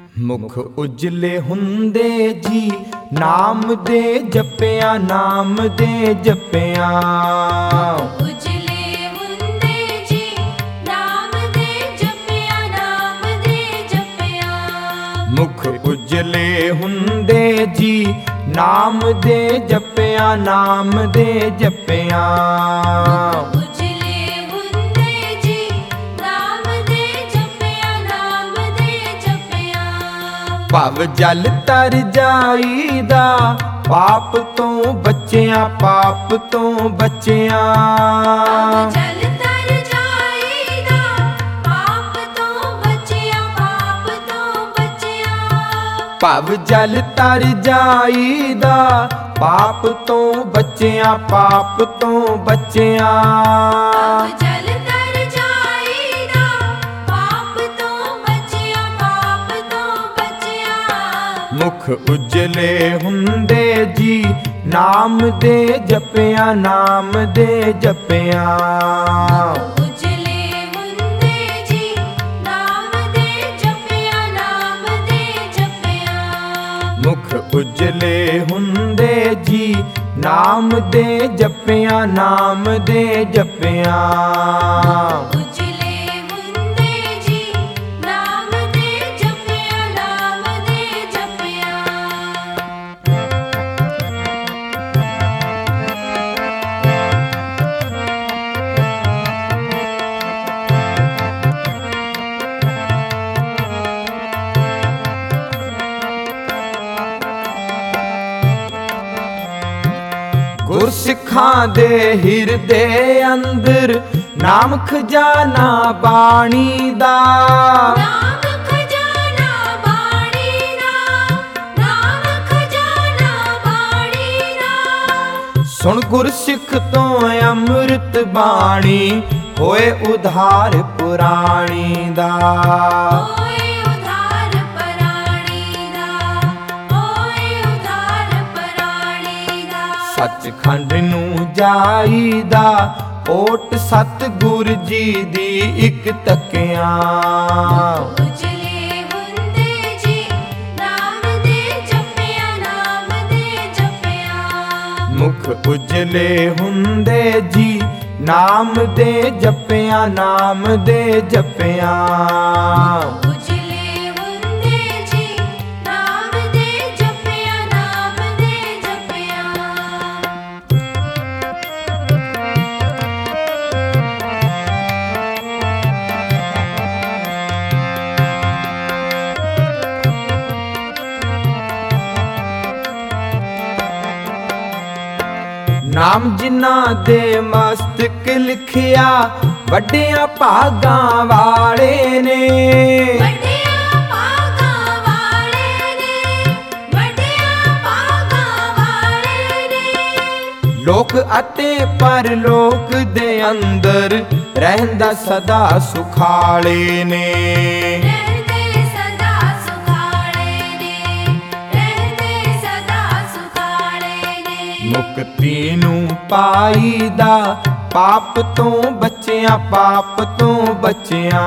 ਮੁਖ ਉਜਲੇ ਹੁੰਦੇ ਜੀ ਨਾਮ ਦੇ ਜਪਿਆ, ਨਾਮ ਦੇ ਜਪਿਆ। ਉਜਲੇ ਹੁੰਦੇ ਜੀ ਨਾਮ ਦੇ ਜਪਿਆ, ਨਾਮ ਦੇ ਜਪਿਆ। ਮੁਖ ਉਜਲੇ ਹੁੰਦੇ ਜੀ ਨਾਮ ਦੇ ਜਪਿਆ, ਨਾਮ ਦੇ ਜਪਿਆ। ਉਜਲੇ ਹੁੰਦੇ ਜੀ ਨਾਮ ਦੇ ਜਪਿਆ, ਨਾਮ ਦੇ ਜਪਿਆ। ਭਵ ਜਲ ਤਰ ਜਾਈਦਾ, ਪਾਪ ਤੋਂ ਬਚਿਆ, ਪਾਪ ਤੋਂ ਬਚਿਆ। ਜਲ ਤਰ ਜਾਈਦਾ, ਪਾਪ ਤੋਂ ਬਚਿਆ, ਪਾਪ ਤੋਂ ਬਚਿਆ। ਭਵ ਜਲ ਤਰ ਜਾਈਦਾ, ਪਾਪ ਤੋਂ ਬਚਿਆ, ਪਾਪ ਤੋਂ ਬਚਿਆ। ਜਲ ਤਰ ਜਾਈਦਾ, ਪਾਪ ਤੋਂ ਬਚਿਆ, ਪਾਪ ਤੋਂ ਬਚਿਆ। ਮੁਖ ਉਜਲੇ ਹੁੰਦੇ ਜੀ ਨਾਮ ਦੇ ਜਪਿਆ, ਨਾਮ ਦੇ ਜਪਿਆ। ਉਜਲੇ ਹੁੰਦੇ ਜੀ ਨਾਮ ਦੇ ਜਪਿਆ, ਨਾਮ ਦੇ ਜਪਿਆ। ਮੁਖ ਉਜਲੇ ਹੁੰਦੇ ਜੀ ਨਾਮ ਦੇ ਜਪਿਆ, ਨਾਮ ਦੇ ਜਪਿਆ। ਉਜਲੇ ਹੁੰਦੇ ਜੀ ਨਾਮ ਦੇ ਜਪਿਆ, ਨਾਮ ਦੇ ਜਪਿਆ। ਗੁਰਸਿੱਖਾਂ ਦੇ ਹਿਰਦੇ ਅੰਦਰ ਨਾਮ ਖਜ਼ਾਨਾ ਬਾਣੀ ਦਾ। ਨਾਮ ਖਜ਼ਾਨਾ ਬਾਣੀ ਦਾ, ਨਾਮ ਖਜ਼ਾਨਾ ਬਾਣੀ ਦਾ। ਸੁਣ ਗੁਰਸਿੱਖ ਤੋਂ ਅੰਮ੍ਰਿਤ ਬਾਣੀ, ਹੋਏ ਉਧਾਰ ਪੁਰਾਣੀ ਦਾ। ਹੋਏ ਉਧਾਰ ਪੁਰਾਣੀ ਦਾ, ਹੋਏ ਉਧਾਰ ਪੁਰਾਣੀ ਦਾ। ਸੱਚਖੰਡ ਨੂੰ ਜਾਈਦਾ, ਓਟ ਸਤਿਗੁਰ ਜੀ ਦੀ ਇੱਕ ਤੱਕਿਆ। ਉਜਲੇ ਹੁੰਦੇ ਜੀ ਨਾਮ ਦੇ ਜਪਿਆ, ਨਾਮ ਦੇ ਜਪਿਆ। ਮੁਖ ਉਜਲੇ ਹੁੰਦੇ ਜੀ ਨਾਮ ਦੇ ਜਪਿਆ, ਨਾਮ ਦੇ ਜਪਿਆ। ਉਜਲੇ ਹੁੰਦੇ ਜੀ ਨਾਮ ਦੇ ਜਪਿਆ, ਨਾਮ ਦੇ ਜਪਿਆ। ਨਾਮ ਜਿਨ੍ਹਾਂ ਦੇ ਮਸਤਕ ਲਿਖਿਆ, ਵੱਡਿਆਂ ਭਾਗਾਂ ਵਾਲੇ ਨੇ। ਵੱਡਿਆਂ ਭਾਗਾਂ ਵਾਲੇ ਨੇ, ਵੱਡਿਆਂ ਭਾਗਾਂ ਵਾਲੇ ਨੇ। ਲੋਕ ਅਤੇ ਪਰਲੋਕ ਦੇ ਅੰਦਰ ਰਹਿੰਦਾ ਸਦਾ ਸੁਖਾਲੇ ਨੇ। ਰਹਿੰਦੇ ਸਦਾ ਸੁਖਾਲੇ ਨੇ, ਰਹਿੰਦੇ ਸਦਾ ਸੁਖਾਲੇ ਨੇ। ਮੁਕਤੀ ਨੂੰ ਪਾਈਦਾ, ਪਾਪ ਤੋਂ ਬਚਿਆ, ਪਾਪ ਤੋਂ ਬਚਿਆ।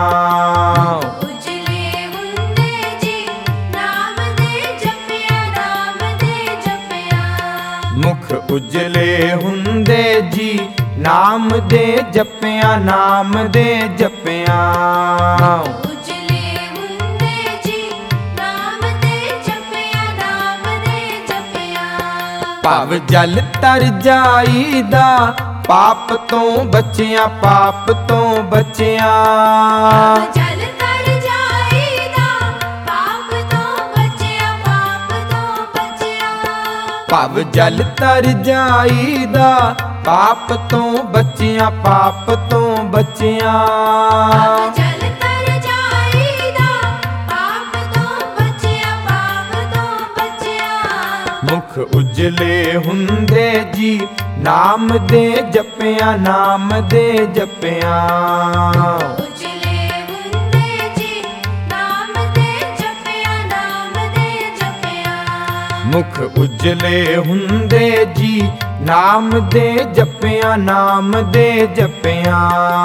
ਉਜਲੇ ਹੁੰਦੇ ਜੀ ਨਾਮ ਦੇ ਜਪਿਆ, ਨਾਮ ਦੇ ਜਪਿਆ। ਮੁਖ ਉਜਲੇ ਹੁੰਦੇ ਜੀ ਨਾਮ ਦੇ ਜਪਿਆ, ਨਾਮ ਦੇ ਜਪਿਆ। ਉਜਲੇ ਹੁੰਦੇ ਜੀ ਨਾਮ ਦੇ ਜਪਿਆ, ਨਾਮ ਦੇ ਜਪਿਆ। ਭਵ ਜਲ ਤਰ ਜਾਈਦਾ, ਪਾਪ ਤੋਂ ਬਚਿਆ, ਪਾਪ ਤੋਂ ਬਚਿਆ। ਜਲ ਤਰ ਜਾਈਦਾ, ਪਾਪ ਤੋਂ ਬਚਿਆ, ਪਾਪ ਤੋਂ ਬਚਿਆ। ਭਵ ਜਲ ਤਰ ਜਾਈਦਾ, ਪਾਪ ਤੋਂ ਬਚਿਆ, ਪਾਪ ਤੋਂ ਬਚਿਆ। ਜਲ ਤਰ ਜਾਈਦਾ, ਪਾਪ ਤੋਂ ਬਚਿਆ, ਪਾਪ ਤੋਂ ਬਚਿਆ। ਮੁਖ ਉਜਲੇ ਹੁੰਦੇ ਜੀ ਨਾਮ ਦੇ ਜਪਿਆ, ਨਾਮ ਦੇ ਜਪਿਆ। ਉਜਲੇ ਹੁੰਦੇ ਜੀ ਨਾਮ ਦੇ ਜਪਿਆ, ਨਾਮ ਦੇ ਜਪਿਆ। ਮੁਖ ਉਜਲੇ ਹੁੰਦੇ ਜੀ ਨਾਮ ਦੇ ਜਪਿਆ, ਨਾਮ ਦੇ ਜਪਿਆ।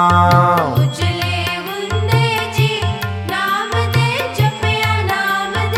ਉਜਲੇ ਹੁੰਦੇ ਜੀ ਨਾਮ ਦੇ ਜਪਿਆ, ਨਾਮ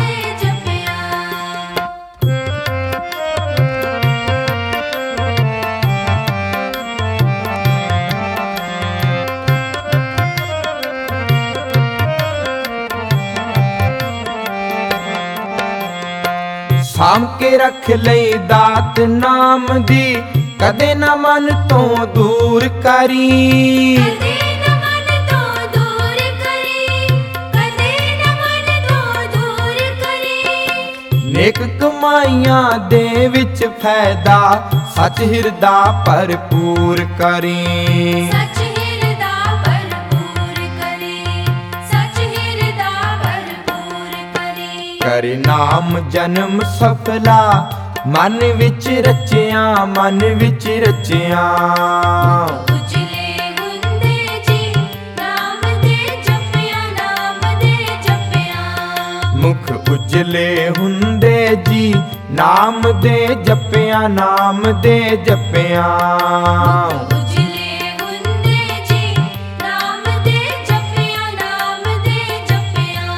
ਸਾਂਭ ਕੇ ਰੱਖ ਲਈ ਦਾਤ ਨਾਮ ਦੀ, ਕਦੇ ਨਾ ਮਨ ਤੋਂ ਦੂਰ ਕਰੀ। ਕਦੇ ਨਾ ਮਨ ਤੋਂ ਦੂਰ ਕਰੀ, ਕਦੇ ਨਾ ਮਨ ਤੋਂ ਦੂਰ ਕਰੀ। ਨੇਕ ਕਮਾਈਆਂ ਦੇ ਵਿੱਚ ਫਾਇਦਾ, ਸੱਚ ਹਿਰਦਾ ਭਰਪੂਰ ਕਰੀ। ਸੱਚ ਹਿਰਦਾ ਭਰਪੂਰ ਕਰੀ, ਸੱਚ ਹਿਰਦਾ ਭਰਪੂਰ ਕਰੀ। ਕਰੇ ਨਾਮ ਜਨਮ ਸਫਲਾ, ਮਨ ਵਿੱਚ ਰਚਿਆ, ਮਨ ਵਿੱਚ ਰਚਿਆ। ਉਜਲੇ ਹੁੰਦੇ ਜੀ, ਨਾਮ ਦੇ ਜਪਿਆ, ਨਾਮ ਦੇ ਜਪਿਆ। ਮੁਖ ਉਜਲੇ ਹੁੰਦੇ ਜੀ, ਨਾਮ ਦੇ ਜਪਿਆ, ਨਾਮ ਦੇ ਜਪਿਆ। ਉਜਲੇ ਹੁੰਦੇ ਜੀ, ਨਾਮ ਦੇ ਜਪਿਆ, ਨਾਮ ਦੇ ਜਪਿਆ।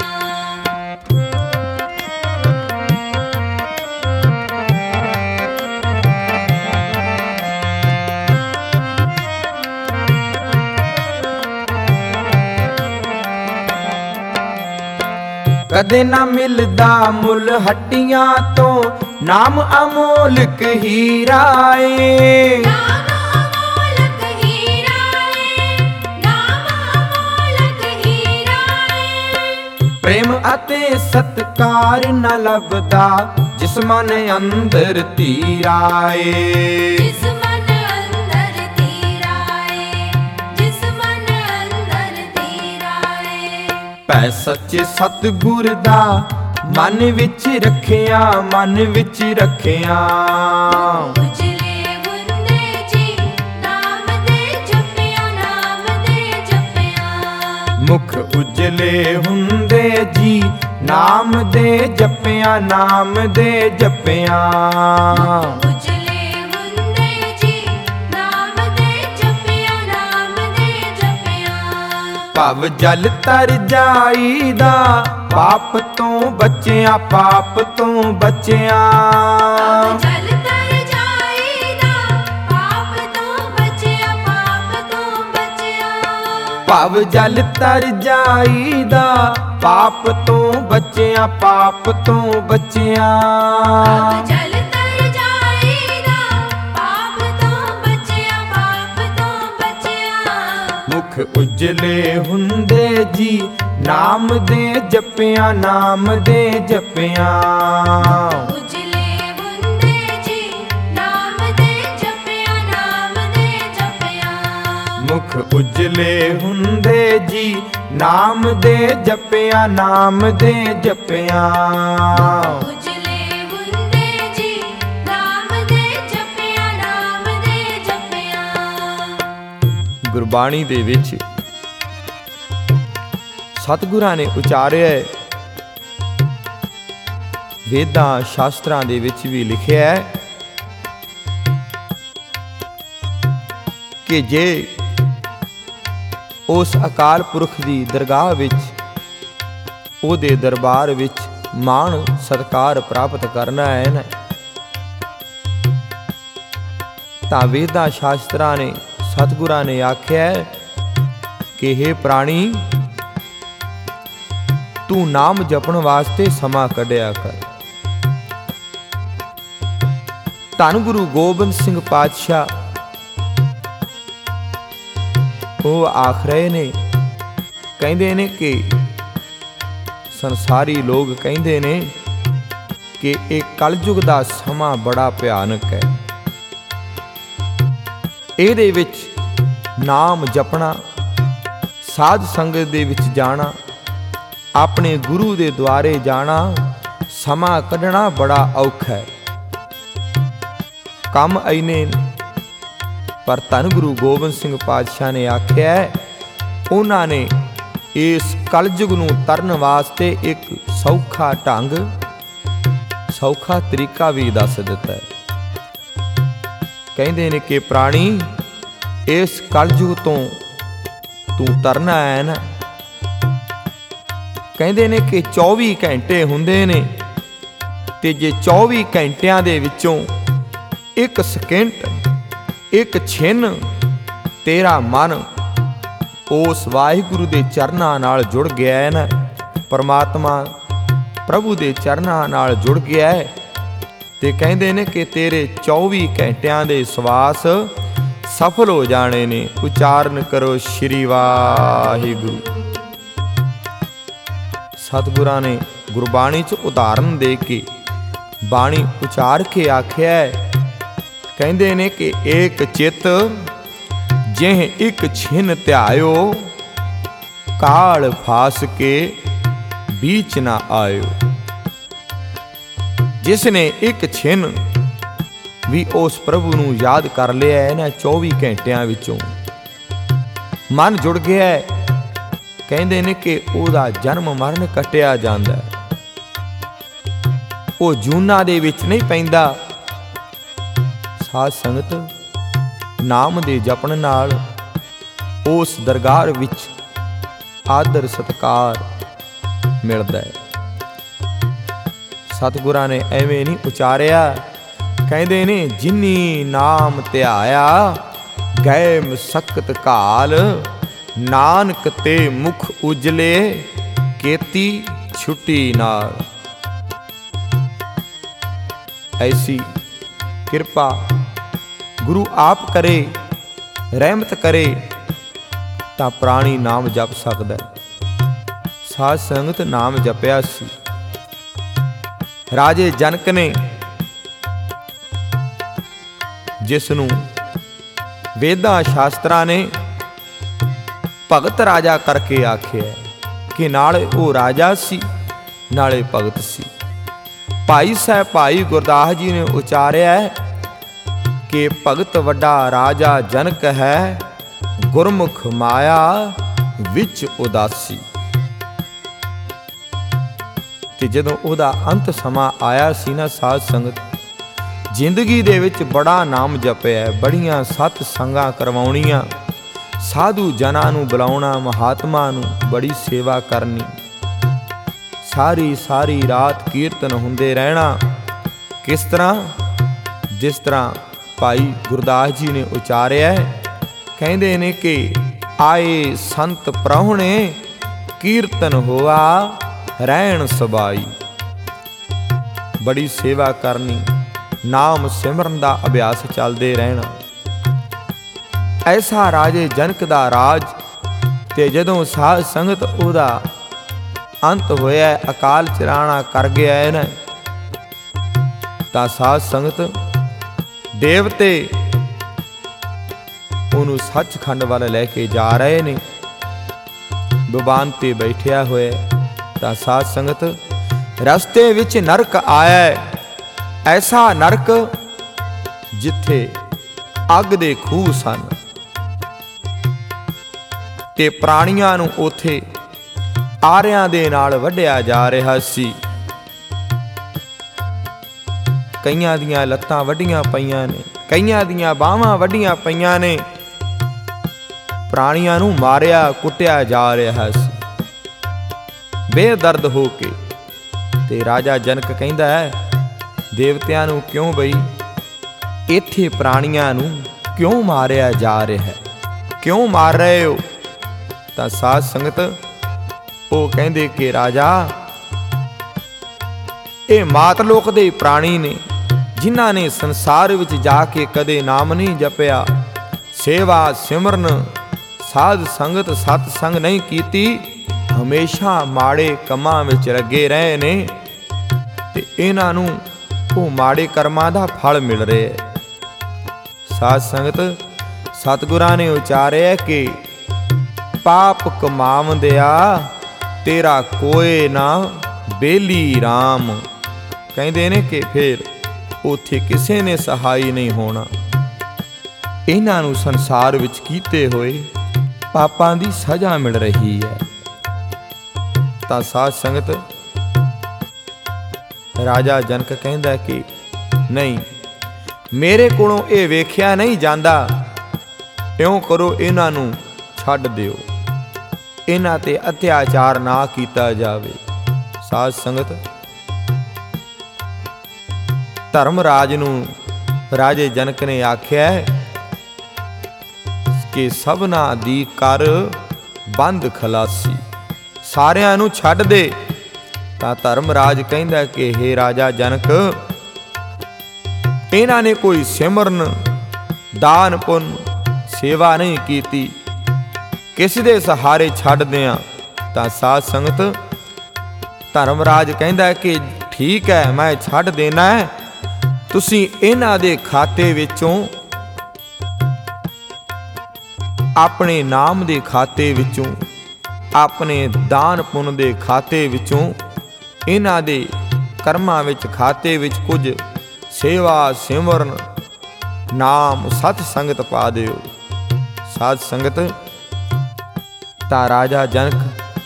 ਕਦੇ ਨਾ ਮਿਲਦਾ ਮੁੱਲ ਹੱਟੀਆਂ ਤੋਂ, ਨਾਮ ਅਮੋਲਕ ਹੀਰਾ ਏ। ਨਾਮ ਅਮੋਲਕ ਹੀਰਾ ਏ, ਨਾਮ ਅਮੋਲਕ ਹੀਰਾ ਏ। ਪ੍ਰੇਮ ਅਤੇ ਸਤਕਾਰ ਨਾ ਲੱਭਦਾ, ਜਿਸ ਮਨ ਅੰਦਰ ਧੀਰਾ ਏ। ਜਿਸ ਮਨ ਅੰਦਰ ਧੀਰਾ ਏ, ਜਿਸ ਮਨ ਅੰਦਰ ਧੀਰਾ ਏ। ਪੈ ਸੱਚੇ ਸਤਿਗੁਰ ਦਾ, ਮਨ ਵਿੱਚ ਰੱਖਿਆ, ਮਨ ਵਿੱਚ ਰੱਖਿਆ। ਉਜਲੇ ਹੁੰਦੇ ਜੀ, ਨਾਮ ਦੇ ਜਪਿਆ, ਨਾਮ ਦੇ ਜਪਿਆ। ਮੁਖ ਉਜਲੇ ਹੁੰਦੇ ਜੀ, ਨਾਮ ਦੇ ਜਪਿਆ, ਨਾਮ ਦੇ ਜਪਿਆ। ਉਜਲੇ ਹੁੰਦੇ ਜੀ, ਨਾਮ ਦੇ ਜਪਿਆ, ਨਾਮ ਦੇ ਜਪਿਆ। ਭਵ ਜਲ ਤਰ ਜਾਈਦਾ, ਪਾਪ ਤੋਂ ਬਚਿਆ, ਪਾਪ ਤੋਂ ਬਚਿਆ। ਜਲ ਤਰ ਜਾਈਦਾ, ਪਾਪ ਤੋਂ ਬਚਿਆ, ਪਾਪ ਤੋਂ ਬਚਿਆ। ਭਵ ਜਲ ਤਰ ਜਾਈਦਾ, ਪਾਪ ਤੋਂ ਬਚਿਆ, ਪਾਪ ਤੋਂ ਬਚਿਆ। ਜਲ ਤਰ ਜਾਈਦਾ, ਪਾਪ ਤੋਂ ਬਚਿਆ, ਪਾਪ ਤੋਂ ਬਚਿਆ। ਮੁਖ ਉਜਲੇ ਹੁੰਦੇ ਜੀ, ਨਾਮ ਦੇ ਜਪਿਆ, ਨਾਮ ਦੇ ਜਪਿਆ। ਉਜਲੇ ਹੁੰਦੇ ਜੀ, ਨਾਮ ਦੇ ਜਪਿਆ, ਨਾਮ ਦੇ ਜਪਿਆ। ਮੁਖ ਉਜਲੇ ਹੁੰਦੇ ਜੀ, ਨਾਮ ਦੇ ਜਪਿਆ, ਨਾਮ ਦੇ ਜਪਿਆ। ਉਜਲੇ ਹੁੰਦੇ ਜੀ, ਨਾਮ ਦੇ ਜਪਿਆ, ਨਾਮ ਦੇ ਜਪਿਆ। ਗੁਰਬਾਣੀ ਦੇ ਵਿੱਚ ਸਤਿਗੁਰਾਂ ਨੇ ਉਚਾਰਿਆ ਹੈ, ਵੇਦਾਂ ਸ਼ਾਸਤਰਾਂ ਦੇ ਵਿੱਚ ਵੀ ਲਿਖਿਆ ਹੈ ਕਿ ਜੇ ਉਸ ਅਕਾਲ ਪੁਰਖ ਦੀ ਦਰਗਾਹ ਵਿੱਚ, ਉਹਦੇ ਦਰਬਾਰ ਵਿੱਚ ਮਾਣ ਸਤਿਕਾਰ ਪ੍ਰਾਪਤ ਕਰਨਾ ਹੈ ਨਾ, ਤਾਂ ਵੇਦਾਂ ਸ਼ਾਸਤਰਾਂ ਨੇ, ਸਤਿਗੁਰਾਂ ਨੇ ਆਖਿਆ ਹੈ ਕਿ हे ਪ੍ਰਾਣੀ, ਤੂੰ ਨਾਮ ਜਪਣ ਵਾਸਤੇ ਸਮਾਂ ਕੱਢਿਆ ਕਰ। ਧੰਨ ਗੁਰੂ ਗੋਬਿੰਦ ਸਿੰਘ ਪਾਤਸ਼ਾਹ ਉਹ ਆਖ ਰਹੇ ਨੇ, ਕਹਿੰਦੇ ਨੇ ਕਿ ਸੰਸਾਰੀ ਲੋਕ ਕਹਿੰਦੇ ਨੇ ਕਿ ਇਹ ਕਲਯੁਗ ਦਾ ਸਮਾਂ ਬੜਾ ਭਿਆਨਕ ਹੈ। ਇਹਦੇ ਵਿੱਚ ਨਾਮ ਜਪਣਾ, ਸਾਧ ਸੰਗਤ ਦੇ ਵਿੱਚ ਜਾਣਾ, ਆਪਣੇ ਗੁਰੂ ਦੇ ਦੁਆਰੇ ਜਾਣਾ, ਸਮਾਂ ਕੱਢਣਾ ਬੜਾ ਔਖਾ ਹੈ। ਕੰਮ ਐਨੇ, ਪਰ ਧੰਨ ਗੁਰੂ ਗੋਬਿੰਦ ਸਿੰਘ ਪਾਤਸ਼ਾਹ ਨੇ ਆਖਿਆ, ਉਹਨਾਂ ਨੇ ਇਸ ਕਲਯੁਗ ਨੂੰ ਤਰਨ ਵਾਸਤੇ ਇੱਕ ਸੌਖਾ ਢੰਗ, ਸੌਖਾ ਤਰੀਕਾ ਵੀ ਦੱਸ ਦਿੱਤਾ ਹੈ। ਕਹਿੰਦੇ ਨੇ ਕਿ ਪ੍ਰਾਣੀ, ਇਸ ਕਲਯੁਗ ਤੋਂ ਤੂੰ ਤਰਨਾ ਹੈ ਨਾ, ਕਹਿੰਦੇ ਨੇ ਕਿ 24 ਘੰਟੇ ਹੁੰਦੇ ਨੇ, ਤੇ ਜੇ 24 ਘੰਟਿਆਂ ਦੇ ਵਿੱਚੋਂ ਇੱਕ ਸਕਿੰਟ, ਇੱਕ ਛਿਨ ਤੇਰਾ ਮਨ ਉਸ ਵਾਹਿਗੁਰੂ ਦੇ ਚਰਨਾਂ ਨਾਲ ਜੁੜ ਗਿਆ ਹੈ ਨਾ, ਪਰਮਾਤਮਾ ਪ੍ਰਭੂ ਦੇ ਚਰਨਾਂ ਨਾਲ ਜੁੜ ਗਿਆ ਹੈ, ਤੇ ਕਹਿੰਦੇ ਨੇ ਕਿ ਤੇਰੇ 24 ਘੰਟਿਆਂ ਦੇ ਸਵਾਸ ਸਫਲ ਹੋ ਜਾਣੇ ਨੇ। ਉਚਾਰਨ ਕਰੋ ਸ਼੍ਰੀ ਵਾਹਿਗੁਰੂ। ਸਤਿਗੁਰਾਂ ਨੇ ਗੁਰਬਾਣੀ 'ਚ ਉਦਾਹਰਨ ਦੇ ਕੇ ਬਾਣੀ ਉਚਾਰ ਕੇ ਆਖਿਆ ਹੈ। ਕਹਿੰਦੇ ਨੇ ਕਿ ਏਕ ਚਿੱਤ ਜਿਹ ਇੱਕ ਛਿਨ ਧਿਆਇਓ, ਕਾਲ ਫਾਸ ਕੇ बीच ना आयो। जिसने एक छिन भी उस प्रभु नूं याद कर लिया है ना 24 घंटियां विचों मन जुड़ गया है। कहंदे ने कि ओदा जन्म मरण कटिया जांदा है, वो जूना दे विच नहीं पैंदा। साध संगत नाम दे जपण नाल उस दरगाह विच आदर सत्कार मिलता है। सतगुरां ने एवें नहीं उचारिया। कहते ने जिन्नी नाम ध्याया गए मसकत काल, नानक ते मुख उजले केती छुट्टी नाल। ऐसी कृपा गुरु आप करे, रहमत करे तां प्राणी नाम जप सकदा है। साध संगत नाम जपिया सी। राजे जनक ने जिसनू वेदां शास्त्रां ने भगत राजा करके आखिया कि नाले वो राजा सी नाले भगत सी। भाई साहब भाई गुरदास जी ने उचारिया कि भगत वड्डा राजा जनक है, गुरमुख माया विच उदासी। ਤੇ ਜਦੋਂ ਉਹਦਾ ਅੰਤ ਸਮਾਂ ਆਇਆ ਸੀ ਨਾ ਸਾਧ ਸੰਗਤ, ਜ਼ਿੰਦਗੀ ਦੇ ਵਿੱਚ ਬੜਾ ਨਾਮ ਜਪਿਆ, ਬੜੀਆਂ ਸਤ ਸੰਗਾਂ ਕਰਵਾਉਣੀਆਂ, ਸਾਧੂ ਜਨਾਂ ਨੂੰ ਬੁਲਾਉਣਾ, ਮਹਾਤਮਾ ਨੂੰ ਬੜੀ ਸੇਵਾ ਕਰਨੀ, ਸਾਰੀ ਸਾਰੀ ਰਾਤ ਕੀਰਤਨ ਹੁੰਦੇ ਰਹਿਣਾ। ਕਿਸ ਤਰ੍ਹਾਂ? ਜਿਸ ਤਰ੍ਹਾਂ ਭਾਈ ਗੁਰਦਾਸ ਜੀ ਨੇ ਉਚਾਰਿਆ। ਕਹਿੰਦੇ ਨੇ ਕਿ ਆਏ ਸੰਤ ਪ੍ਰਾਹੁਣੇ, ਕੀਰਤਨ ਹੋਆ ਰਹਿਣ ਸਬਾਈ। ਬੜੀ ਸੇਵਾ ਕਰਨੀ, ਨਾਮ ਸਿਮਰਨ ਦਾ ਅਭਿਆਸ ਚੱਲਦੇ ਰਹਿਣਾ। ਐਸਾ ਰਾਜੇ ਜਨਕ ਦਾ ਰਾਜ। ਤੇ ਜਦੋਂ ਸਾਧ ਸੰਗਤ ਉਹਦਾ ਅੰਤ ਹੋਇਆ, ਅਕਾਲ ਚਲਾਣਾ ਕਰ ਗਿਆ ਹੈ ਨਾ, ਤਾਂ ਸਾਧ ਸੰਗਤ ਦੇਵਤੇ ਉਹਨੂੰ ਸੱਚਖੰਡ ਵੱਲ ਲੈ ਕੇ ਜਾ ਰਹੇ ਨੇ। ਬਿਵਾਨ ਤੇ ਬੈਠਿਆ ਹੋਇਆ ਤਾਂ ਸਾਧ ਸੰਗਤ ਰਸਤੇ ਵਿੱਚ ਨਰਕ ਆਇਆ। ਐਸਾ ਨਰਕ ਜਿੱਥੇ ਅੱਗ ਦੇ ਖੂਹ ਸਨ ਤੇ ਪ੍ਰਾਣੀਆਂ ਨੂੰ ਉਥੇ ਆਰਿਆਂ ਦੇ ਨਾਲ ਵੱਢਿਆ ਜਾ ਰਿਹਾ ਸੀ। ਕਈਆਂ ਦੀਆਂ ਲੱਤਾਂ ਵੱਡੀਆਂ ਪਈਆਂ ਨੇ, ਕਈਆਂ ਦੀਆਂ ਬਾਹਾਂ ਵੱਡੀਆਂ ਪਈਆਂ ਨੇ। ਪ੍ਰਾਣੀਆਂ ਨੂੰ ਮਾਰਿਆ ਕੁੱਟਿਆ ਜਾ ਰਿਹਾ ਸੀ ਬੇਦਰਦ ਹੋ ਕੇ। ਤੇ ਰਾਜਾ ਜਨਕ ਕਹਿੰਦਾ ਹੈ ਦੇਵਤਿਆਂ ਨੂੰ, ਕਿਉਂ ਬਈ ਇੱਥੇ ਪ੍ਰਾਣੀਆਂ ਨੂੰ ਕਿਉਂ ਮਾਰਿਆ ਜਾ ਰਿਹਾ ਹੈ, ਕਿਉਂ ਮਾਰ ਰਹੇ ਹੋ? ਤਾਂ ਸਾਧ ਸੰਗਤ ਉਹ ਕਹਿੰਦੇ ਕਿ ਰਾਜਾ, ਇਹ ਮਾਤ ਲੋਕ ਦੇ ਪ੍ਰਾਣੀ ਨੇ, ਜਿਨ੍ਹਾਂ ਨੇ ਸੰਸਾਰ ਵਿੱਚ ਜਾ ਕੇ ਕਦੇ ਨਾਮ ਨਹੀਂ ਜਪਿਆ, ਸੇਵਾ ਸਿਮਰਨ ਸਾਧ ਸੰਗਤ ਸਤ ਸੰਗ ਨਹੀਂ ਕੀਤੀ, ਹਮੇਸ਼ਾ ਮਾੜੇ ਕੰਮਾਂ ਵਿੱਚ ਲੱਗੇ ਰਹੇ ਨੇ। ਤੇ ਇਹਨਾਂ ਨੂੰ ਉਹ ਮਾੜੇ ਕਰਮਾਂ ਦਾ ਫਲ ਮਿਲ ਰਿਹਾ ਹੈ। ਸਾਧ ਸੰਗਤ ਸਤਿਗੁਰਾਂ ਨੇ ਉਚਾਰਿਆ ਕਿ ਪਾਪ ਕਮਾਵੰਦਿਆ ਤੇਰਾ ਕੋਏ ਨਾ ਬੇਲੀ ਰਾਮ। ਕਹਿੰਦੇ ਨੇ ਕਿ ਫਿਰ ਉੱਥੇ ਕਿਸੇ ਨੇ ਸਹਾਈ ਨਹੀਂ ਹੋਣਾ। ਇਹਨਾਂ ਨੂੰ ਸੰਸਾਰ ਵਿੱਚ ਕੀਤੇ ਹੋਏ ਪਾਪਾਂ ਦੀ ਸਜ਼ਾ ਮਿਲ ਰਹੀ ਹੈ। ਤਾਂ ਸਾਧ ਸੰਗਤ ਰਾਜਾ ਜਨਕ ਕਹਿੰਦਾ ਕਿ ਨਹੀਂ, ਮੇਰੇ ਕੋਲੋਂ ਇਹ ਵੇਖਿਆ ਨਹੀਂ ਜਾਂਦਾ, ਇਉਂ ਕਰੋ ਇਹਨਾਂ ਨੂੰ ਛੱਡ ਦਿਓ, ਇਹਨਾਂ ਤੇ ਅਤਿਆਚਾਰ ਨਾ ਕੀਤਾ ਜਾਵੇ। ਸਾਧ ਸੰਗਤ ਧਰਮਰਾਜ ਨੂੰ ਰਾਜੇ ਜਨਕ ਨੇ ਆਖਿਆ ਕਿ ਸਭਨਾ ਦੀ ਕਰ ਬੰਦ ਖਲਾਸੀ, ਸਾਰਿਆਂ ਨੂੰ ਛੱਡ ਦੇ। ਤਾਂ ਧਰਮਰਾਜ ਕਹਿੰਦਾ ਕਿ ਹੇ ਰਾਜਾ ਜਨਕ, ਇਹਨਾਂ ਨੇ ਕੋਈ ਸਿਮਰਨ, ਦਾਨ ਪੁੰਨ, ਸੇਵਾ ਨਹੀਂ ਕੀਤੀ, ਕਿਸ ਦੇ ਸਹਾਰੇ ਛੱਡਦਿਆਂ ਤਾਂ ਸਾਧ ਸੰਗਤ ਧਰਮਰਾਜ ਕਹਿੰਦਾ ਕਿ ਠੀਕ ਹੈ, ਮੈਂ ਛੱਡ ਦੇਣਾ ਹੈ, ਤੁਸੀਂ ਇਹਨਾਂ ਦੇ ਖਾਤੇ ਵਿੱਚੋਂ, ਆਪਣੇ ਨਾਮ ਦੇ ਖਾਤੇ ਵਿੱਚੋਂ, ਆਪਣੇ ਦਾਨ ਪੁੰਨ ਦੇ ਖਾਤੇ ਵਿੱਚੋਂ, ਇਹਨਾਂ ਦੇ ਕਰਮਾਂ ਵਿੱਚ ਖਾਤੇ ਵਿੱਚ ਕੁਝ ਸੇਵਾ, ਸਿਮਰਨ, ਨਾਮ, ਸਤ ਸੰਗਤ ਪਾ ਦਿਓ। ਸਾਧ ਸੰਗਤ ਤਾਂ ਰਾਜਾ ਜਨਕ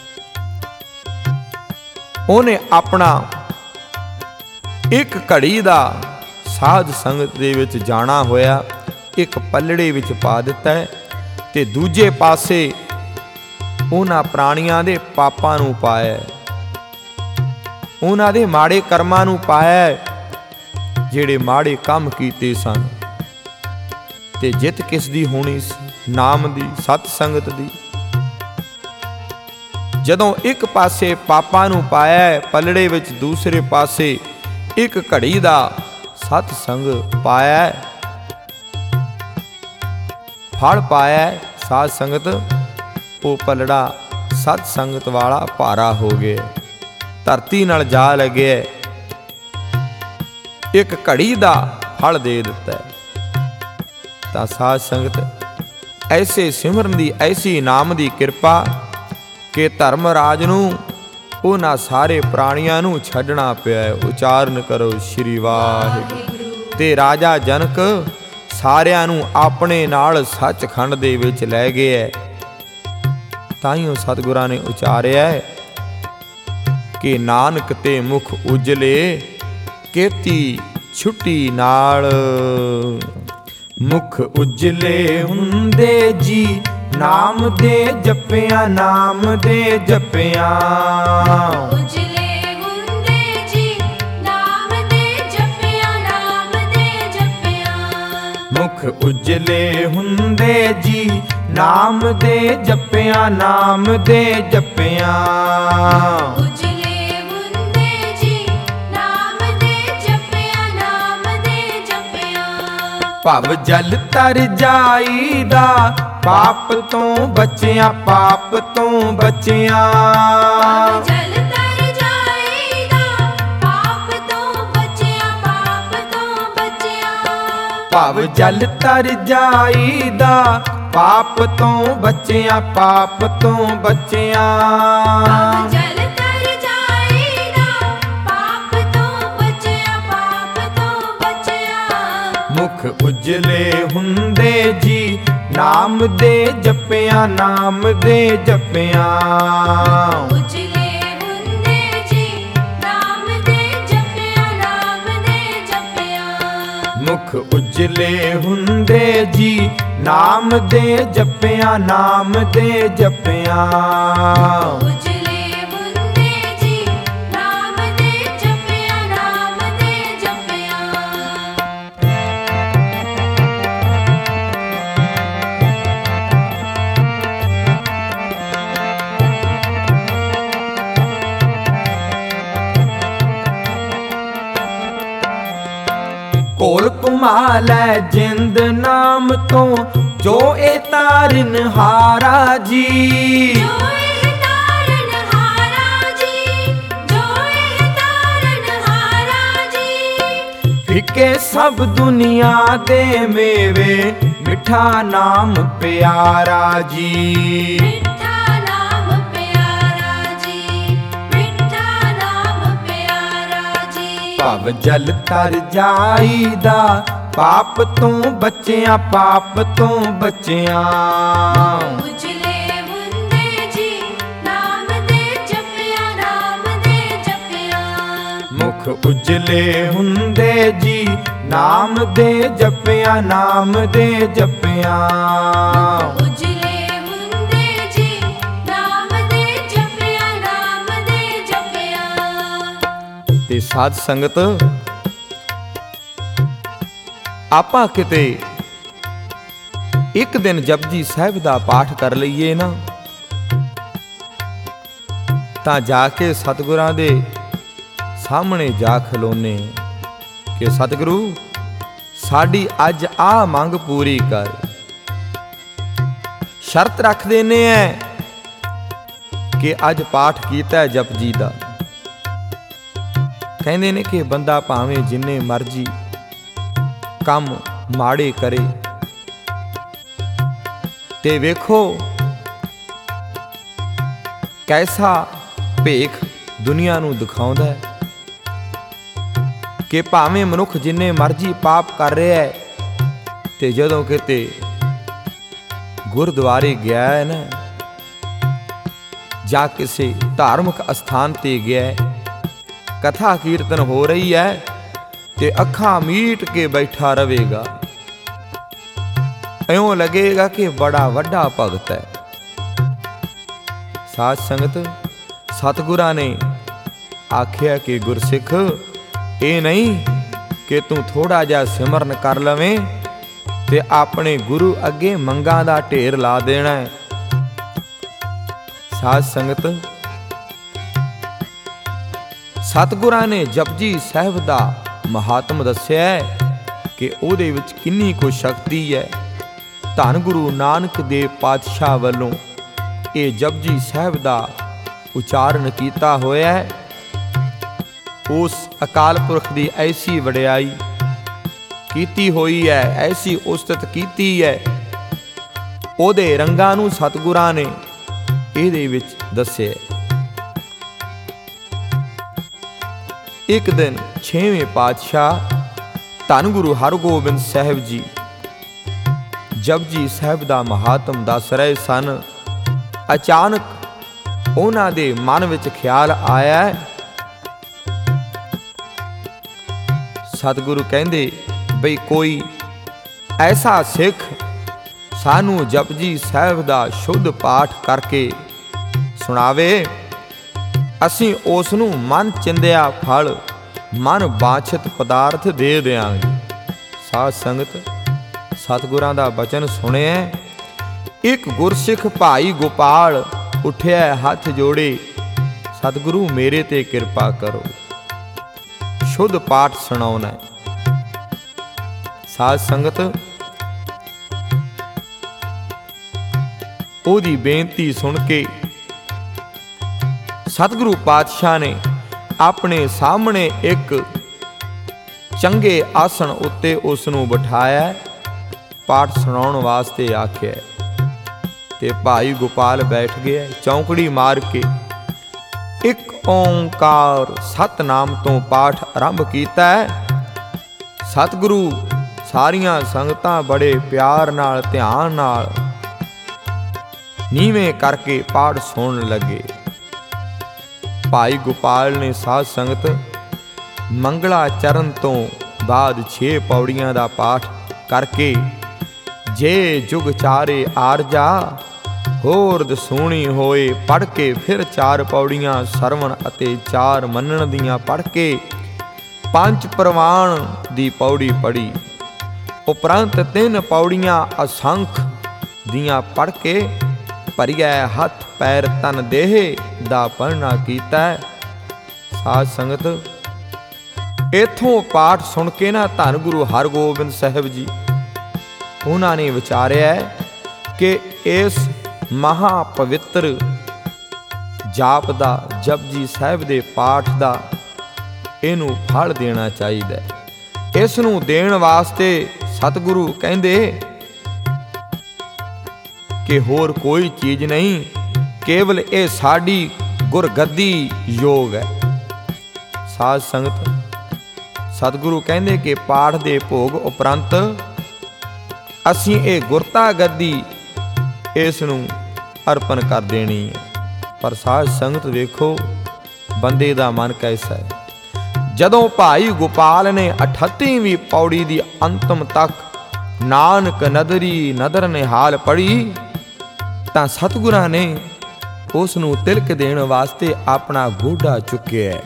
ਉਹਨੇ ਆਪਣਾ ਇੱਕ ਘੜੀ ਦਾ ਸਾਧ ਸੰਗਤ ਦੇ ਵਿੱਚ ਜਾਣਾ ਹੋਇਆ ਇੱਕ ਪੱਲੜੇ ਵਿੱਚ ਪਾ ਦਿੱਤਾ ਹੈ, ਤੇ ਦੂਜੇ ਪਾਸੇ ਉਹਨਾਂ ਪ੍ਰਾਣੀਆਂ ਦੇ ਪਾਪਾਂ ਨੂੰ ਪਾਇਆ, ਉਹਨਾਂ ਦੇ ਮਾੜੇ ਕਰਮਾਂ ਨੂੰ ਪਾਇਆ, ਜਿਹੜੇ ਮਾੜੇ ਕੰਮ ਕੀਤੇ ਸਨ। ਤੇ ਜਿੱਤ ਕਿਸ ਦੀ ਹੋਣੀ ਸੀ? ਨਾਮ ਦੀ, ਸਤ ਸੰਗਤ ਦੀ। ਜਦੋਂ ਇੱਕ ਪਾਸੇ ਪਾਪਾਂ ਨੂੰ ਪਾਇਆ ਪੱਲੜੇ ਵਿੱਚ, ਦੂਸਰੇ ਪਾਸੇ ਇੱਕ ਘੜੀ ਦਾ ਸਤ ਸੰਗ ਪਾਇਆ, ਫਲ ਪਾਇਆ ਸਾਧ ਸੰਗਤ, ਉਹ ਪੱਲੜਾ ਸਤ ਸੰਗਤ ਵਾਲਾ ਭਾਰਾ ਹੋ ਗਿਆ, ਧਰਤੀ ਨਾਲ ਜਾ ਲੱਗਿਆ, ਇੱਕ ਘੜੀ ਦਾ ਫਲ ਦੇ ਦਿੱਤਾ। ਤਾਂ ਸਾਧ ਸੰਗਤ ਐਸੇ ਸਿਮਰਨ ਦੀ, ਐਸੀ ਨਾਮ ਦੀ ਕਿਰਪਾ ਕਿ ਧਰਮਰਾਜ ਨੂੰ ਉਹਨਾਂ ਸਾਰੇ ਪ੍ਰਾਣੀਆਂ ਨੂੰ ਛੱਡਣਾ ਪਿਆ। ਉਚਾਰਨ ਕਰੋ ਸ਼੍ਰੀ ਵਾਹਿਗੁਰੂ। ਤੇ ਰਾਜਾ ਜਨਕ ਸਾਰਿਆਂ ਨੂੰ ਆਪਣੇ ਨਾਲ ਸੱਚਖੰਡ ਦੇ ਵਿੱਚ ਲੈ ਗਿਆ। ਤਾਈਓ ਸਤਿਗੁਰਾਂ ਨੇ ਉਚਾਰਿਆ ਕਿ ਨਾਨਕ ਤੇ ਮੁਖ ਉਜਲੇ, ਕੀਤੀ ਛੁੱਟੀ ਨਾਲ। ਮੁਖ ਉਜਲੇ ਹੁੰਦੇ ਜੀ ਨਾਮ ਦੇ ਜਪਿਆ, ਨਾਮ ਦੇ ਜਪਿਆ। ਉਜਲੇ ਹੁੰਦੇ ਜੀ ਨਾਮ ਦੇ ਜਪਿਆ, ਨਾਮ ਦੇ ਜਪਿਆ। ਮੁਖ ਉਜਲੇ ਹੁੰਦੇ ਜੀ ਨਾਮ ਦੇ ਜਪਿਆ, ਨਾਮ ਦੇ ਜਪਿਆ। ਉਜਲੇ ਹੁੰਦੇ ਜੀ ਨਾਮ ਦੇ ਜਪਿਆ, ਨਾਮ ਦੇ ਜਪਿਆ। ਭਵ ਜਲ ਤਰ ਜਾਈਦਾ, ਪਾਪ ਤੋਂ ਬਚਿਆ, ਪਾਪ ਤੋਂ ਬਚਿਆ। ਜਲ ਤਰ ਜਾਈਦਾ, ਪਾਪ ਤੋਂ ਬਚਿਆ, ਪਾਪ ਤੋਂ ਬਚਿਆ। ਭਵ ਜਲ ਤਰ ਜਾਈਦਾ, ਪਾਪ ਤੋਂ ਬਚਿਆ, ਪਾਪ ਤੋਂ ਬਚਿਆ। ਜਲ ਤਰ ਜਾਈਦਾ, ਪਾਪ ਤੋਂ ਬਚਿਆ, ਪਾਪ ਤੋਂ ਬਚਿਆ। ਮੁਖ ਉਜਲੇ ਹੁੰਦੇ ਜੀ ਨਾਮ ਦੇ ਜਪਿਆ, ਨਾਮ ਦੇ ਜਪਿਆ। ਉਜਲੇ ਹੁੰਦੇ ਜੀ ਨਾਮ ਦੇ ਜਪਿਆ, ਨਾਮ ਦੇ ਜਪਿਆ। ਮੁਖ ਉਜਲੇ ਹੁੰਦੇ ਜੀ ਨਾਮ ਦੇ ਜਪਿਆ, ਨਾਮ ਦੇ ਜਪਿਆ। ਉਜਲੇ ਹੁੰਦੇ ਜੀ ਨਾਮ ਦੇ ਜਪਿਆ, ਨਾਮ ਦੇ ਜਪਿਆ। ਕੋਲ ਘੁਮਾ ਲੈ ਜਿੰਦ ਨਾਮ ਤੋਂ, ਜੋ ਇਹ ਤਾਰਨ ਹਾਰਾ ਜੀ। ਜੋ ਇਹ ਤਾਰਨ ਹਾਰਾ ਜੀ, ਜੋ ਇਹ ਤਾਰਨ ਹਾਰਾ ਜੀ। ਫਿੱਕੇ ਸਭ ਦੁਨੀਆ ਦੇ ਮੇਵੇ, ਮਿੱਠਾ ਨਾਮ ਪਿਆਰਾ ਜੀ। ਮਿੱਠਾ ਨਾਮ ਪਿਆਰਾ ਜੀ, ਮਿੱਠਾ ਨਾਮ ਪਿਆਰਾ ਜੀ। ਭਵ ਜਲ ਤਰ ਜਾਈਦਾ, ਪਾਪ ਤੋਂ ਬਚਿਆ, ਪਾਪ ਤੋਂ ਬਚਿਆ। ਉਜਲੇ ਹੁੰਦੇ ਜੀ ਨਾਮ ਦੇ ਜਪਿਆ, ਨਾਮ ਦੇ ਜਪਿਆ। ਮੁਖ ਉਜਲੇ ਹੁੰਦੇ ਜੀ ਨਾਮ ਦੇ ਜਪਿਆ, ਨਾਮ ਦੇ ਜਪਿਆ। ਉਜਲੇ ਹੁੰਦੇ ਜੀ ਨਾਮ ਦੇ ਜਪਿਆ, ਨਾਮ ਦੇ ਜਪਿਆ। ਤੇ ਸਾਧ ਸੰਗਤ ਆਪਾਂ ਕਿਤੇ ਇੱਕ ਦਿਨ ਜਪਜੀ ਸਾਹਿਬ ਦਾ ਪਾਠ ਕਰ ਲਈਏ ਨਾ, ਤਾਂ ਜਾ ਕੇ ਸਤਿਗੁਰਾਂ ਦੇ ਸਾਹਮਣੇ ਜਾ ਖਲੋਨੇ ਕਿ ਸਤਿਗੁਰੂ ਸਾਡੀ ਅੱਜ ਆ ਮੰਗ ਪੂਰੀ ਕਰ। ਸ਼ਰਤ ਰੱਖ ਦੇਨੇ ਐ ਕਿ ਅੱਜ ਪਾਠ ਕੀਤਾ ਜਪਜੀ ਦਾ। ਕਹਿੰਦੇ ਨੇ ਕਿ ਬੰਦਾ ਭਾਵੇਂ ਜਿੰਨੇ ਮਰਜੀ ਕੰਮ ਮਾੜੇ ਕਰੇ, ਤੇ ਵੇਖੋ ਕੈਸਾ ਭੇਖ ਦੁਨੀਆ ਨੂੰ ਦਿਖਾਉਂਦਾ ਹੈ ਕਿ ਭਾਵੇਂ ਮਨੁੱਖ ਜਿੰਨੇ ਮਰਜੀ ਪਾਪ ਕਰ ਰਿਹਾ ਹੈ, ਤੇ ਜਦੋਂ ਕਿਤੇ ਗੁਰਦੁਆਰੇ ਗਿਆ ਹੈ ਨਾ, ਜਾਂ ਕਿਸੇ ਧਾਰਮਿਕ ਅਸਥਾਨ ਤੇ ਗਿਆ ਹੈ, ਕਥਾ ਕੀਰਤਨ ਹੋ ਰਹੀ ਹੈ, ਤੇ ਅੱਖਾਂ ਮੀਟ ਕੇ ਬੈਠਾ ਰਹੇਗਾ। ਇਉਂ ਲੱਗੇਗਾ ਕਿ ਬੜਾ ਵੱਡਾ ਭਗਤ ਹੈ। ਸਾਧ ਸੰਗਤ, ਸਤਿਗੁਰਾਂ ਨੇ ਆਖਿਆ ਕਿ ਗੁਰਸਿੱਖ, ਇਹ ਨਹੀਂ ਕਿ ਤੂੰ ਥੋੜਾ ਜਿਹਾ ਸਿਮਰਨ ਕਰ ਲਵੇਂ ਤੇ ਆਪਣੇ ਗੁਰੂ ਅੱਗੇ ਮੰਗਾਂ ਦਾ ਢੇਰ ਲਾ ਦੇਣਾ ਹੈ। ਸਾਧ ਸੰਗਤ, ਸਤਿਗੁਰਾਂ ਨੇ ਜਪਜੀ ਸਾਹਿਬ ਦਾ ਮਹਾਤਮ ਦੱਸਿਆ ਹੈ ਕਿ ਉਹਦੇ ਵਿੱਚ ਕਿੰਨੀ ਕੁ ਸ਼ਕਤੀ ਹੈ। ਧੰਨ ਗੁਰੂ ਨਾਨਕ ਦੇਵ ਪਾਤਸ਼ਾਹ ਵੱਲੋਂ ਇਹ ਜਪਜੀ ਸਾਹਿਬ ਦਾ ਉਚਾਰਨ ਕੀਤਾ ਹੋਇਆ ਹੈ। ਉਸ ਅਕਾਲ ਪੁਰਖ ਦੀ ਐਸੀ ਵਡਿਆਈ ਕੀਤੀ ਹੋਈ ਹੈ, ਐਸੀ ਉਸਤਤ ਕੀਤੀ ਹੈ, ਉਹਦੇ ਰੰਗਾਂ ਨੂੰ ਸਤਿਗੁਰਾਂ ਨੇ ਇਹਦੇ ਵਿੱਚ ਦੱਸਿਆ। ਇੱਕ ਦਿਨ 6ਵੇਂ ਪਾਤਸ਼ਾਹ ਧੰਨ ਗੁਰੂ ਹਰਗੋਬਿੰਦ ਸਾਹਿਬ ਜੀ ਜਪਜੀ ਸਾਹਿਬ ਦਾ ਮਹਾਤਮ ਦੱਸ ਰਹੇ ਸਨ। ਅਚਾਨਕ ਉਹਨਾਂ ਦੇ ਮਨ ਵਿੱਚ ਖਿਆਲ ਆਇਆ, ਸਤਿਗੁਰੂ ਕਹਿੰਦੇ ਬਈ ਕੋਈ ਐਸਾ ਸਿੱਖ ਸਾਨੂੰ ਜਪਜੀ ਸਾਹਿਬ ਦਾ ਸ਼ੁੱਧ ਪਾਠ ਕਰਕੇ ਸੁਣਾਵੇ, ਅਸੀਂ ਉਸ ਨੂੰ ਮਨ ਚਿੰਦਿਆ ਫਲ, ਮਨ ਬਾਛਿਤ ਪਦਾਰਥ ਦੇ ਦਿਆਂਗੇ। ਸਾਧ ਸੰਗਤ, ਸਤਿਗੁਰਾਂ ਦਾ ਬਚਨ ਸੁਣਿਆ। ਇੱਕ ਗੁਰਸਿੱਖ ਭਾਈ ਗੋਪਾਲ ਉੱਠਿਆ, ਹੱਥ ਜੋੜੇ, ਸਤਿਗੁਰੂ ਮੇਰੇ ਤੇ ਕਿਰਪਾ ਕਰੋ, ਸ਼ੁੱਧ ਪਾਠ ਸੁਣਾਉਣਾ ਹੈ। ਸਾਧ ਸੰਗਤ, ਉਹਦੀ ਬੇਨਤੀ ਸੁਣ ਕੇ ਸਤਿਗੁਰੂ ਪਾਤਸ਼ਾਹ ਨੇ ਆਪਣੇ ਸਾਹਮਣੇ ਇੱਕ ਚੰਗੇ ਆਸਣ ਉੱਤੇ ਉਸ ਨੂੰ ਬਿਠਾਇਆ, ਪਾਠ ਸੁਣਾਉਣ ਵਾਸਤੇ ਆਖਿਆ, ਤੇ ਭਾਈ ਗੋਪਾਲ ਬੈਠ ਗਿਆ। ਚੌਂਕੜੀ ਮਾਰ ਕੇ ਇੱਕ ਓੰਕਾਰ ਸਤਨਾਮ ਤੋਂ ਪਾਠ ਆਰੰਭ ਕੀਤਾ ਹੈ। ਸਤਿਗੁਰੂ ਸਾਰੀਆਂ ਸੰਗਤਾਂ ਬੜੇ ਪਿਆਰ ਨਾਲ, ਧਿਆਨ ਨਾਲ, ਨੀਵੇਂ ਕਰਕੇ ਪਾਠ ਸੁਣਨ ਲੱਗੇ। ਭਾਈ ਗੋਪਾਲ ਨੇ ਸਾਧ ਸੰਗਤ ਮੰਗਲਾ ਚਰਨ ਤੋਂ ਬਾਅਦ 6 ਪੌੜੀਆਂ ਦਾ ਪਾਠ ਕਰਕੇ, ਜੇ ਜੁਗ ਚਾਰੇ ਆਰਜਾ ਹੋਰ ਦਸੂਣੀ ਹੋਏ, ਪੜ੍ਹ ਕੇ ਫਿਰ 4 ਪੌੜੀਆਂ ਸਰਵਣ ਅਤੇ 4 ਮੰਨਣ ਦੀਆਂ ਪੜ੍ਹ ਕੇ 5 ਪ੍ਰਵਾਨ ਦੀ ਪੌੜੀ ਪੜ੍ਹੀ, ਉਪਰੰਤ 3 ਪੌੜੀਆਂ ਅਸੰਖ ਦੀਆਂ ਪੜ੍ਹ ਕੇ ਭਰਿਆ ਹੱਥ ਪੈਰ ਤਨ ਦੇਹ ਦਾ ਪੜ੍ਹਨਾ ਕੀਤਾ। ਸਾਧ ਸੰਗਤ, ਇਥੋਂ ਪਾਠ ਸੁਣ ਕੇ ਨਾ ਧੰਨ ਗੁਰੂ ਹਰਗੋਬਿੰਦ ਸਾਹਿਬ ਜੀ ਉਹਨਾਂ ਨੇ ਵਿਚਾਰਿਆ ਕਿ ਇਸ ਮਹਾ ਪਵਿੱਤਰ ਜਾਪ ਦਾ, ਜਪਜੀ ਸਾਹਿਬ ਦੇ ਪਾਠ ਦਾ ਇਹਨੂੰ ਫਲ ਦੇਣਾ ਚਾਹੀਦਾ। ਇਸ ਨੂੰ ਦੇਣ ਵਾਸਤੇ ਸਤਿਗੁਰੂ ਕਹਿੰਦੇ ਕਿ ਹੋਰ ਕੋਈ ਚੀਜ਼ ਨਹੀਂ, ਕੇਵਲ ਇਹ ਸਾਡੀ ਗੁਰਗੱਦੀ ਯੋਗ ਹੈ। ਸਾਧ ਸੰਗਤ, ਸਤਿਗੁਰੂ ਕਹਿੰਦੇ ਕਿ ਪਾਠ ਦੇ ਭੋਗ ਉਪਰੰਤ ਅਸੀਂ ਇਹ ਗੁਰਤਾ ਗੱਦੀ ਇਸ ਨੂੰ ਅਰਪਣ ਕਰ ਦੇਣੀ ਹੈ। ਪਰ ਸਾਧ ਸੰਗਤ ਵੇਖੋ ਬੰਦੇ ਦਾ ਮਨ ਕੈਸਾ ਹੈ। ਜਦੋਂ ਭਾਈ ਗੋਪਾਲ ਨੇ 38ਵੀਂ ਪੌੜੀ ਦੀ ਅੰਤਮ ਤੱਕ ਨਾਨਕ ਨਦਰੀ ਨਦਰ ਨਿਹਾਲ ਪੜ੍ਹੀ, ਤਾਂ ਸਤਿਗੁਰਾਂ ਨੇ ਉਸ ਨੂੰ ਤਿਲਕ ਦੇਣ ਵਾਸਤੇ ਆਪਣਾ ਗੋਡਾ ਚੁੱਕਿਆ।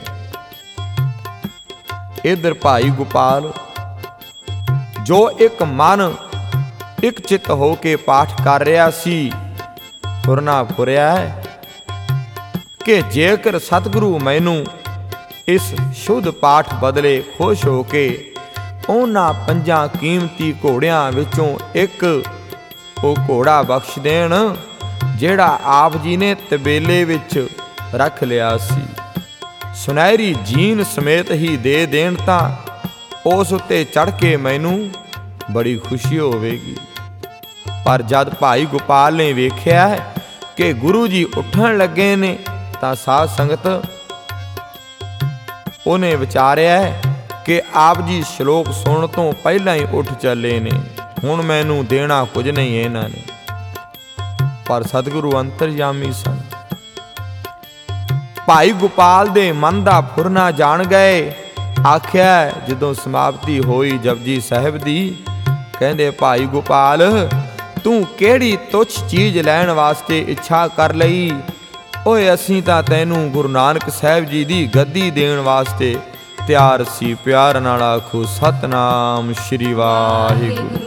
ਇਧਰ ਭਾਈ ਗੋਪਾਲ ਜੋ ਇੱਕ ਮਨ ਇੱਕ ਚਿੱਤ ਹੋ ਕੇ ਪਾਠ ਕਰ ਰਿਹਾ ਸੀ, ਫੁਰਨਾ ਫੁਰਿਆ ਕਿ ਜੇਕਰ ਸਤਿਗੁਰੂ ਮੈਨੂੰ ਇਸ ਸ਼ੁੱਧ ਪਾਠ ਬਦਲੇ ਖੁਸ਼ ਹੋ ਕੇ ਉਹਨਾਂ 5 ਕੀਮਤੀ ਘੋੜਿਆਂ ਵਿੱਚੋਂ ਇੱਕ ਉਹ ਘੋੜਾ ਬਖਸ਼ ਦੇਣ ਜਿਹੜਾ ਆਪ ਜੀ ਨੇ ਤਬੇਲੇ ਵਿੱਚ ਰੱਖ ਲਿਆ ਸੀ। ਸੁਨਹਿਰੀ ਜੀਨ ਸਮੇਤ ਹੀ ਦੇ ਦੇਣ ਤਾਂ ਉਸ ਉੱਤੇ ਚੜ੍ਹ ਕੇ ਮੈਨੂੰ ਬੜੀ ਖੁਸ਼ੀ ਹੋਵੇਗੀ। ਪਰ ਜਦ ਭਾਈ ਗੋਪਾਲ ਨੇ ਵੇਖਿਆ ਕਿ ਗੁਰੂ ਜੀ ਉੱਠਣ ਲੱਗੇ ਨੇ ਤਾਂ ਸਾਧ ਸੰਗਤ ਉਹਨੇ ਵਿਚਾਰਿਆ ਕਿ ਆਪ ਜੀ ਸ਼ਲੋਕ ਸੁਣਨ ਤੋਂ ਪਹਿਲਾਂ ਹੀ ਉੱਠ ਚੱਲੇ ਨੇ, ਹੁਣ ਮੈਨੂੰ ਦੇਣਾ ਕੁਝ ਨਹੀਂ ਇਹਨਾਂ ਨੇ। ਪਰ ਸਤਿਗੁਰੂ ਅੰਤਰਜਾਮੀ ਸਨ। ਭਾਈ ਗੋਪਾਲ ਦੇ ਮਨ ਦਾ ਫੁਰਨਾ ਜਾਣ ਗਏ। ਆਖਿਆ ਜਦੋਂ ਸਮਾਪਤੀ ਹੋਈ ਜਪਜੀ ਸਾਹਿਬ ਦੀ, ਕਹਿੰਦੇ ਭਾਈ ਗੋਪਾਲ ਤੂੰ ਕਿਹੜੀ ਤੁੱਛ ਚੀਜ਼ ਲੈਣ ਵਾਸਤੇ ਇੱਛਾ ਕਰ ਲਈ? ਓਏ ਅਸੀਂ ਤਾਂ ਤੈਨੂੰ ਗੁਰੂ ਨਾਨਕ ਸਾਹਿਬ ਜੀ ਦੀ ਗੱਦੀ ਦੇਣ ਵਾਸਤੇ ਤਿਆਰ ਸੀ। ਪਿਆਰ ਨਾਲ ਆਖੋ ਸਤਨਾਮ ਸ਼੍ਰੀ ਵਾਹਿਗੁਰੂ।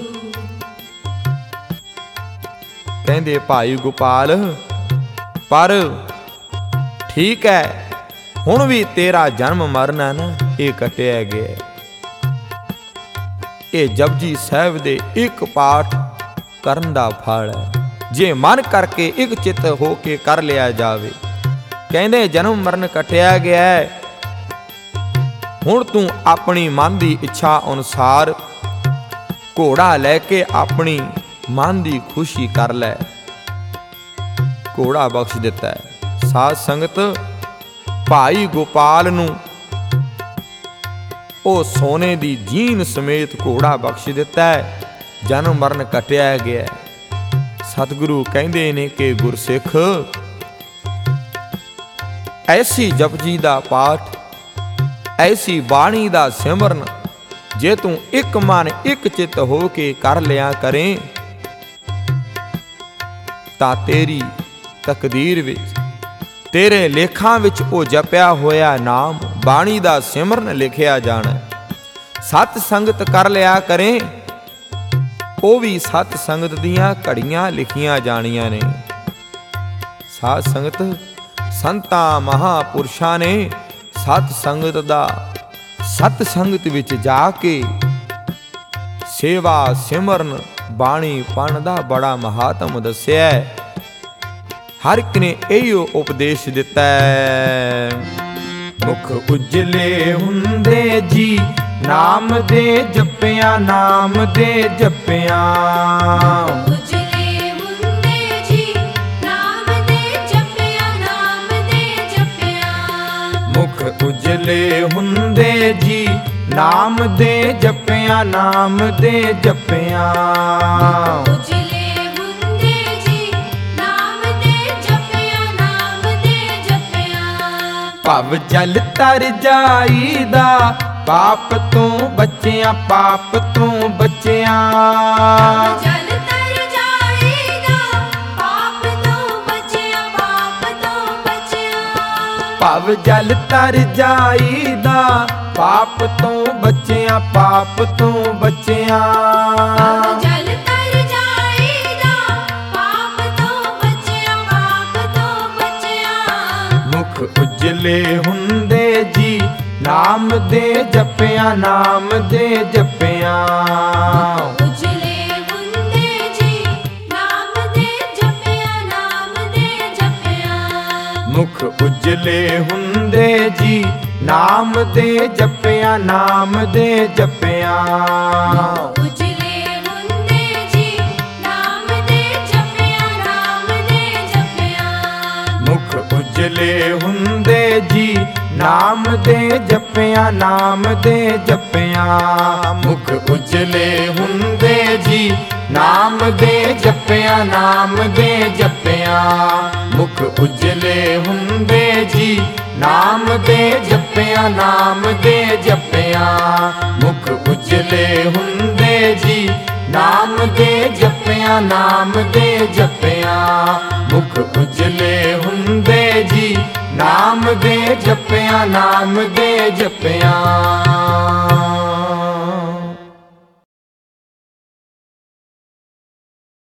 ਕਹਿੰਦੇ ਭਾਈ ਗੋਪਾਲ ਪਰ ਠੀਕ ਹੈ, ਹੁਣ ਵੀ ਤੇਰਾ ਜਨਮ ਮਰਨ ਨਾ ਇਹ ਕੱਟਿਆ ਗਿਆ। ਇਹ ਜਪਜੀ ਸਾਹਿਬ ਦੇ ਇੱਕ ਪਾਠ ਕਰਨ ਦਾ ਫਲ ਹੈ, ਜੇ ਮਨ ਕਰਕੇ ਇੱਕ ਚਿੱਤ ਹੋ ਕੇ ਕਰ ਲਿਆ ਜਾਵੇ। ਕਹਿੰਦੇ ਜਨਮ ਮਰਨ ਕੱਟਿਆ ਗਿਆ ਹੈ, ਹੁਣ ਤੂੰ ਆਪਣੀ ਮਨ ਦੀ ਇੱਛਾ ਅਨੁਸਾਰ ਘੋੜਾ ਲੈ ਕੇ ਆਪਣੀ ਮਨ ਦੀ ਖੁਸ਼ੀ ਕਰ ਲੈ। ਘੋੜਾ ਬਖਸ਼ ਦਿੱਤਾ ਹੈ। ਸਾਧ ਸੰਗਤ ਭਾਈ ਗੋਪਾਲ ਨੂੰ ਉਹ ਸੋਨੇ ਦੀ ਜੀਨ ਸਮੇਤ ਘੋੜਾ ਬਖਸ਼ ਦਿੱਤਾ ਹੈ। ਜਨਮ ਮਰਨ ਕੱਟਿਆ ਗਿਆ। ਸਤਿਗੁਰੂ ਕਹਿੰਦੇ ਨੇ ਕਿ ਗੁਰਸਿੱਖ ਐਸੀ ਜਪਜੀ ਦਾ ਪਾਠ, ਐਸੀ ਬਾਣੀ ਦਾ ਸਿਮਰਨ ਜੇ ਤੂੰ ਇੱਕ ਮਨ ਇੱਕ ਚਿੱਤ ਹੋ ਕੇ ਕਰ ਲਿਆ ਕਰੇ ਤਾਂ ਤੇਰੀ ਤਕਦੀਰ ਵਿੱਚ, ਤੇਰੇ ਲੇਖਾਂ ਵਿੱਚ ਉਹ ਜਪਿਆ ਹੋਇਆ ਨਾਮ ਬਾਣੀ ਦਾ ਸਿਮਰਨ ਲਿਖਿਆ ਜਾਣਾ। ਸਤ ਸੰਗਤ ਕਰ ਲਿਆ ਕਰੇ, ਉਹ ਵੀ ਸਤ ਸੰਗਤ ਦੀਆਂ ਘੜੀਆਂ ਲਿਖੀਆਂ ਜਾਣੀਆਂ ਨੇ। ਸਾਧ ਸੰਗਤ ਸੰਤਾਂ ਮਹਾਪੁਰਸ਼ਾਂ ਨੇ ਸਤ ਸੰਗਤ ਦਾ ਸਤ ਸੰਗਤ ਵਿੱਚ ਜਾ ਕੇ ਸੇਵਾ ਸਿਮਰਨ ਬਾਣੀ ਪੜ੍ਹਨ ਦਾ ਬੜਾ ਮਹਾਤਮ ਦੱਸਿਆ। ਹਰ ਇੱਕ ਨੇ ਇਹੋ ਉਪਦੇਸ਼ ਦਿੱਤਾ ਹੈ। ਮੁਖ ਉਜਲੇ ਹੁੰਦੇ ਜੀ ਨਾਮ ਦੇ ਜਪਿਆ, ਨਾਮ ਦੇ ਜਪਿਆ। ਉਜਲੇ ਹੁੰਦੇ ਜੀ ਨਾਮ ਦੇ ਜਪਿਆ, ਨਾਮ ਦੇ ਜਪਿਆ। ਮੁਖ ਉਜਲੇ ਹੁੰਦੇ ਜੀ ਨਾਮ ਦੇ ਜਪਿਆ, ਨਾਮ ਦੇ ਜਪਿਆ। ਉਜਲੇ ਹੁੰਦੇ ਜੀ ਨਾਮ ਦੇ ਜਪਿਆ, ਨਾਮ ਦੇ ਜਪਿਆ। ਭਵ ਜਲ ਤਰ ਜਾਈਦਾ ਪਾਪ ਤੋਂ ਬਚਿਆ, ਪਾਪ ਤੋਂ ਬਚਿਆ। ਜਲ ਤਰ ਜਾਈਦਾ ਪਾਪ ਤੋਂ ਬਚਿਆ, ਪਾਪ ਤੋਂ ਬਚਿਆ। ਭਵ ਜਲ ਤਰ ਜਾਈਦਾ ਪਾਪ ਤੋਂ ਬਚਿਆ, ਪਾਪ ਤੋਂ ਬਚਿਆ। ਜਲ ਤਰ ਜਾਈਦਾ ਪਾਪ ਤੋਂ ਬਚਿਆ, ਪਾਪ ਤੋਂ ਬਚਿਆ। ਮੁਖ ਉਜਲੇ ਹੁੰਦੇ ਜੀ ਨਾਮ ਦੇ ਜਪਿਆ, ਨਾਮ ਦੇ ਜਪਿਆ। ਉਜਲੇ ਹੁੰਦੇ ਜੀ ਨਾਮ ਦੇ ਜਪਿਆ, ਨਾਮ ਦੇ ਜਪਿਆ। ਮੁਖ ਉਜਲੇ ਹੁੰਦੇ ਜੀ ਨਾਮ ਦੇ ਜਪਿਆ, ਨਾਮ ਦੇ ਜਪਿਆ। ਉਜਲੇ ਹੁੰਦੇ ਜੀ ਨਾਮ ਦੇ ਜਪਿਆ, ਨਾਮ ਦੇ ਜਪਿਆ। ਮੁਖ ਉਜਲੇ ਹੁੰਦੇ ਜੀ ਨਾਮ ਦੇ ਜਪਿਆ, ਨਾਮ ਦੇ ਜਪਿਆ। ਮੁਖ ਉਜਲੇ ਹੁੰਦੇ ਜੀ ਨਾਮ ਦੇ ਜਪਿਆ, ਨਾਮ ਦੇ ਜਪਿਆ। ਮੁਖ ਉਜਲੇ ਹੁੰਦੇ ਜੀ ਨਾਮ ਦੇ ਜਪਿਆ, ਨਾਮ ਦੇ ਜਪਿਆ। ਮੁਖ ਉਜਲੇ ਹੁੰਦੇ ਜੀ ਨਾਮ ਦੇ ਜਪਿਆ, ਨਾਮ ਦੇ ਜਪਿਆ। ਮੁਖ ਉਜਲੇ ਹੁੰਦੇ ਜੀ ਨਾਮ ਦੇ ਜਪਿਆ, ਨਾਮ ਦੇ ਜਪਿਆ।